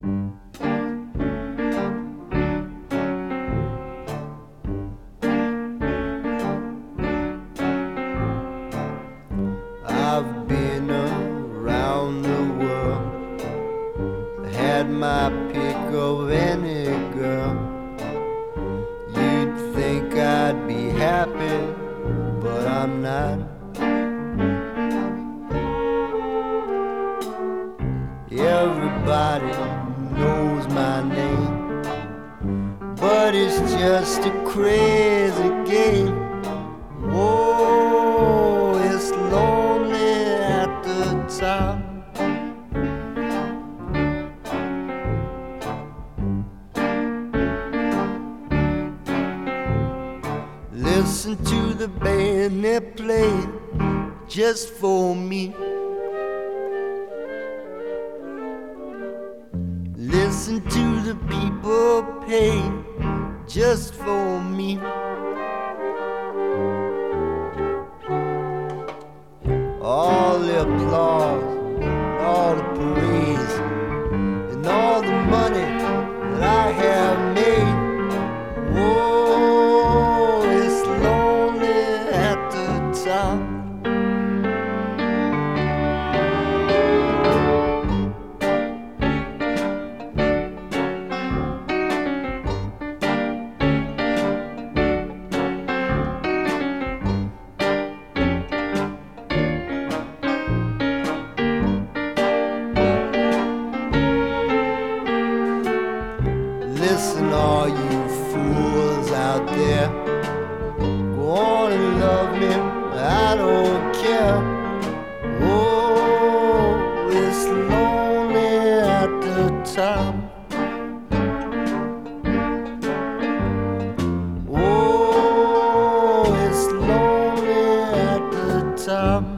I've been around the world, had my pick of any girl. You'd think I'd be happy, but I'm not. Everybody knows my name, but it's just a crazy game. Whoa, it's lonely at the top. Listen to the band they play just for me. Listen to the people pay just for me. All the applause, all the praise, and all the money that I have made. Whoa, it's lonely at the top. Listen, all you fools out there, go on and love me, I don't care. Oh, it's lonely at the top. Oh, it's lonely at the top.